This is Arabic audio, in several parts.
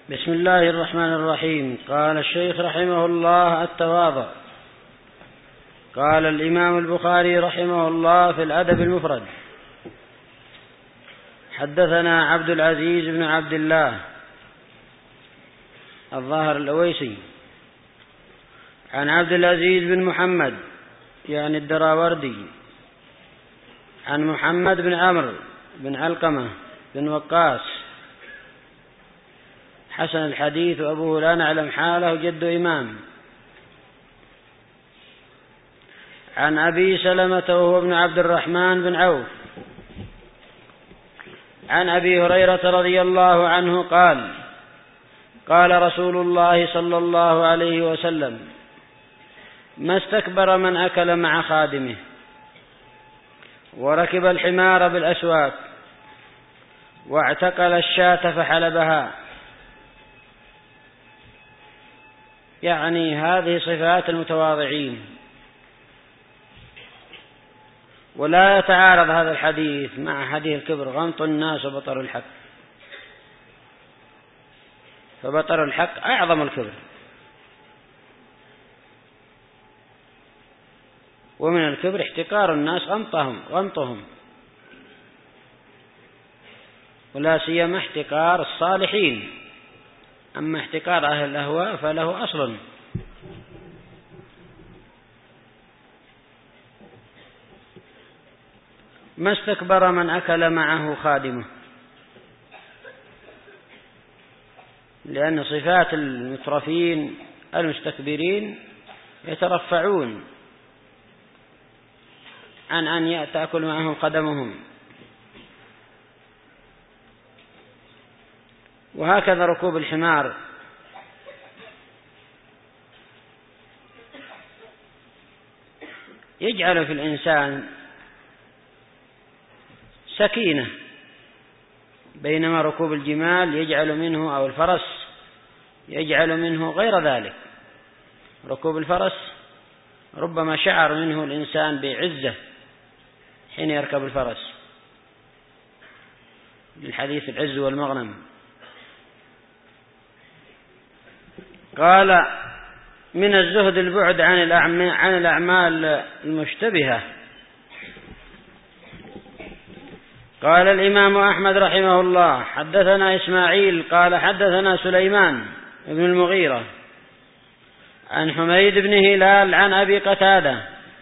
بسم الله الرحمن الرحيم. قال الشيخ رحمه الله: التواضع. قال الإمام البخاري رحمه الله في الأدب المفرد: حدثنا عبد العزيز بن عبد الله الظاهر الأويسي عن عبد العزيز بن محمد يعني الدراوردي عن محمد بن عمرو بن علقمة بن وقاص حسن الحديث وأبوه لا نعلم حاله جد إمام، عن أبي سلمة وهو ابن عبد الرحمن بن عوف عن أبي هريرة رضي الله عنه قال: قال رسول الله صلى الله عليه وسلم: ما استكبر من أكل مع خادمه وركب الحمار بالأسواق واعتقل الشاة فحلبها. يعني هذه صفات المتواضعين. ولا يتعارض هذا الحديث مع حديث الكبر: غمط الناس وبطر الحق، فبطر الحق أعظم الكبر. ومن الكبر احتقار الناس غمطهم، ولا سيما احتقار الصالحين. أما احتقار أهل الأهواء فله أصل. ما استكبر من أكل معه خادمه، لأن صفات المترفين المستكبرين يترفعون عن أن تأكل معهم خدمهم. وهكذا ركوب الحمار يجعل في الإنسان سكينة، بينما ركوب الجمال يجعل منه، أو الفرس يجعل منه غير ذلك. ركوب الفرس ربما شعر منه الإنسان بعزة حين يركب الفرس، للحديث العز والمغنم. قال: من الزهد البعد عن الأعمال المشتبهة. قال الإمام أحمد رحمه الله: حدثنا إسماعيل قال حدثنا سليمان بن المغيرة عن حميد بن هلال عن أبي قتادة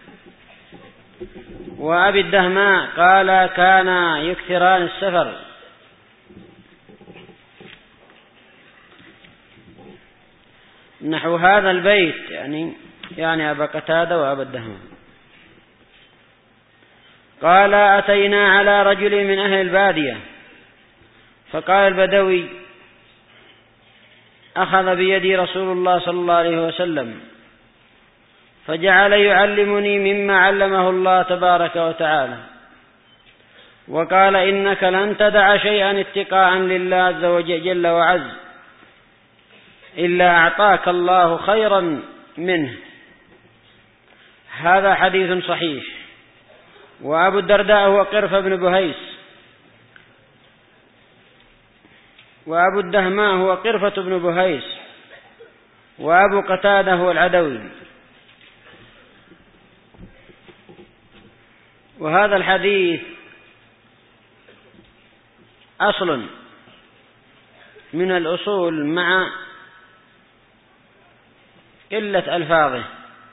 وأبي الدهماء قال: كان يكثران السفر. نحو هذا البيت، يعني أبا قتادة وأبا الدهماء. قال: أتينا على رجل من أهل البادية فقال البدوي: أخذ بيدي رسول الله صلى الله عليه وسلم فجعل يعلمني مما علمه الله تبارك وتعالى، وقال: إنك لن تدع شيئا اتقاء لله عز وجل جل وعز إلا أعطاك الله خيرا منه. هذا حديث صحيح. وأبو الدرداء هو قرفة بن بهيس، وأبو الدهماء هو قرفة بن بهيس، وأبو قتادة هو العدوي. وهذا الحديث أصل من الأصول مع قلة ألفاظه،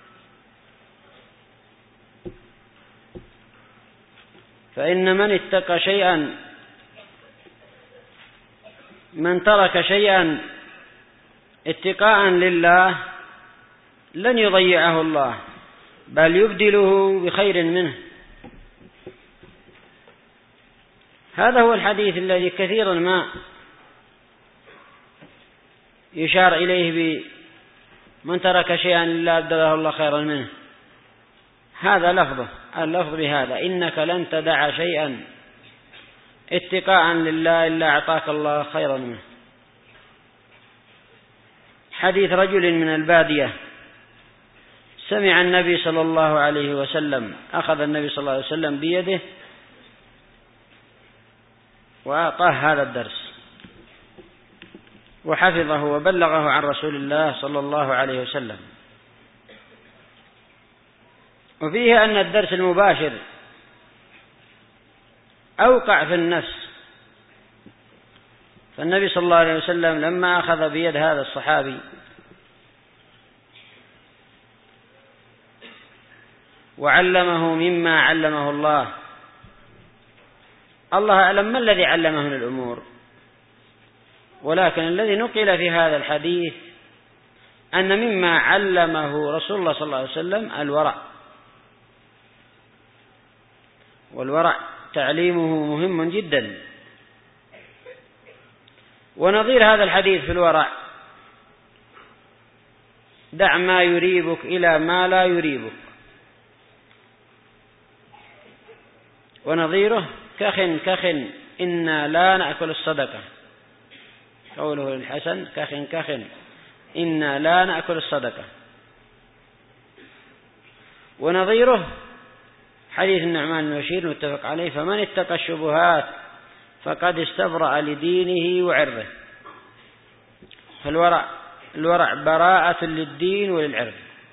فإن من ترك شيئا اتقاء لله لن يضيعه الله، بل يبدله بخير منه. هذا هو الحديث الذي كثيرا ما يشار إليه بمن ترك شيئا لله أبدله الله خيرا منه. هذا اللفظ بهذا: إنك لن تدع شيئا اتقاء لله إلا أعطاك الله خيرا منه. حديث رجل من البادية سمع النبي صلى الله عليه وسلم، أخذ النبي صلى الله عليه وسلم بيده وأعطاه هذا الدرس. وحفظه وبلغه عن رسول الله صلى الله عليه وسلم. وفيه أن الدرس المباشر أوقع في النفس، فالنبي صلى الله عليه وسلم لما أخذ بيد هذا الصحابي وعلمه مما علمه الله، الله أعلم ما الذي علمه من الأمور، ولكن الذي نقل في هذا الحديث أن مما علمه رسول الله صلى الله عليه وسلم الورع، والورع تعليمه مهم جدا. ونظير هذا الحديث في الورع: دع ما يريبك إلى ما لا يريبك. ونظيره: كخ إنا لا نأكل الصدقة. قوله للحسن: كخ إنا لا نأكل الصدقة. ونظيره حديث النعمان بن بشير متفق عليه: فمن اتقى الشبهات فقد استبرأ لدينه وعرضه. فالورع براءة للدين وللعرض،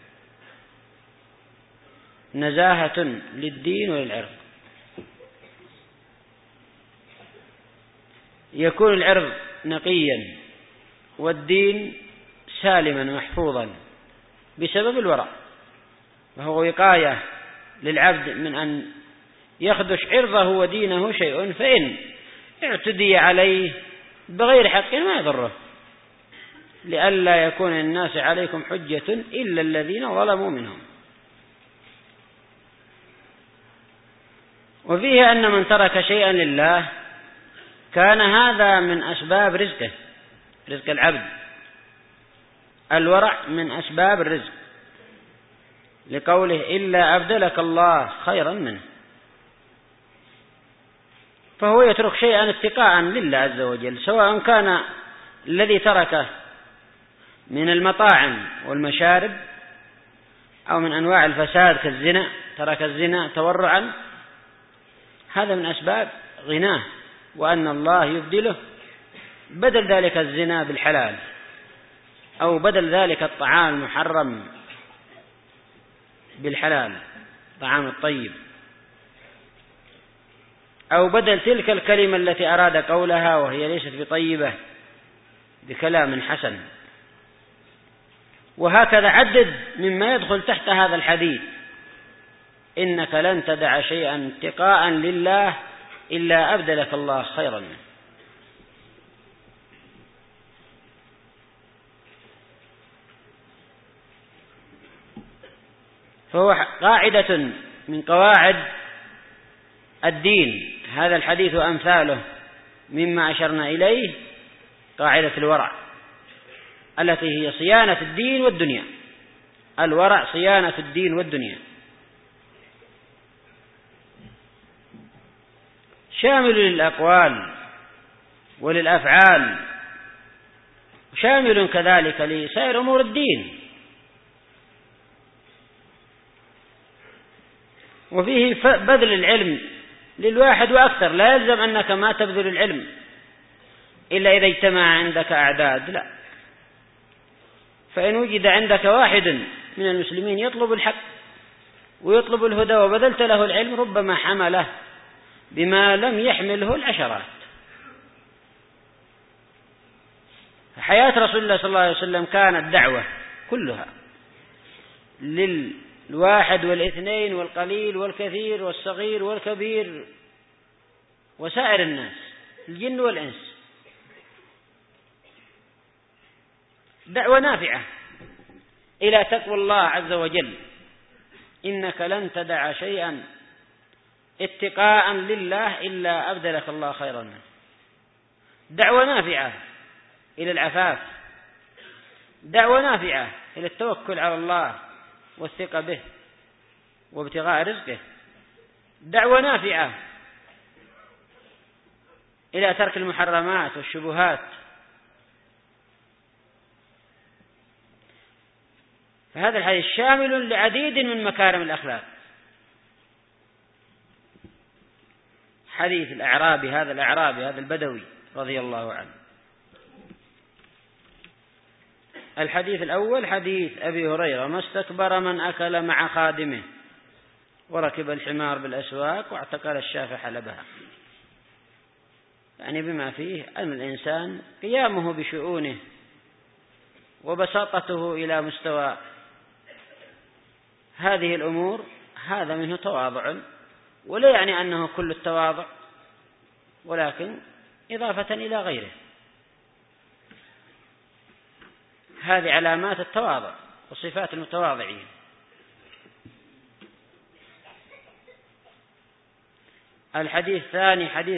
نزاهة للدين وللعرض. يكون العرض نقيا والدين سالما محفوظا بسبب الورع، وهو وقاية للعبد من أن يخدش عرضه ودينه شيء، فإن اعتدي عليه بغير حق ما يضره، لئلا يكون الناس عليكم حجة إلا الذين ظلموا منهم. وفيه أن من ترك شيئا لله كان هذا من أسباب رزقه، رزق العبد. الورع من أسباب الرزق، لقوله: إلا أبدلك الله خيرا منه. فهو يترك شيئا اتقاء لله عز وجل، سواء كان الذي تركه من المطاعم والمشارب أو من أنواع الفساد كالزنا، ترك الزنا تورعا، هذا من أسباب غناه، وأن الله يبدله بدل ذلك الزنا بالحلال، أو بدل ذلك الطعام المحرم بالحلال، طعام الطيب، أو بدل تلك الكلمة التي أراد قولها وهي ليست بطيبة بكلام حسن. وهكذا عدد مما يدخل تحت هذا الحديث: إنك لن تدع شيئا اتقاء لله إلا أبدلك الله خيرا منه. فهو قاعدة من قواعد الدين، هذا الحديث وأمثاله مما أشرنا إليه قاعدة الورع التي هي صيانة الدين والدنيا. الورع صيانة الدين والدنيا، شامل للأقوال وللأفعال، شامل كذلك لسائر أمور الدين. وفيه بذل العلم للواحد وأكثر، لا يلزم أنك ما تبذل العلم إلا إذا اجتمع عندك أعداد، لا، فإن وجد عندك واحد من المسلمين يطلب الحق ويطلب الهدى وبذلت له العلم، ربما حمله بما لم يحمله العشرات. حياة رسول الله صلى الله عليه وسلم كانت دعوة كلها للواحد والاثنين والقليل والكثير والصغير والكبير وسائر الناس، الجن والإنس، دعوة نافعة إلى تقوى الله عز وجل. إنك لن تدع شيئا اتقاء لله إلا أبدلك الله خيرا منه. دعوة نافعة إلى العفاف، دعوة نافعة إلى التوكل على الله والثقة به وابتغاء رزقه، دعوة نافعة إلى ترك المحرمات والشبهات. فهذا الحديث شامل لعديد من مكارم الأخلاق. حديث الأعرابي، هذا البدوي رضي الله عنه، الحديث الأول حديث أبي هريرة: ما استكبر من أكل مع خادمه وركب الحمار بالأسواق واعتقل الشاة حلبها، يعني بما فيه أن الإنسان قيامه بشؤونه وبساطته إلى مستوى هذه الأمور، هذا منه تواضع، ولا يعني أنه كل التواضع، ولكن إضافة إلى غيره. هذه علامات التواضع وصفات المتواضعين. الحديث الثاني حديث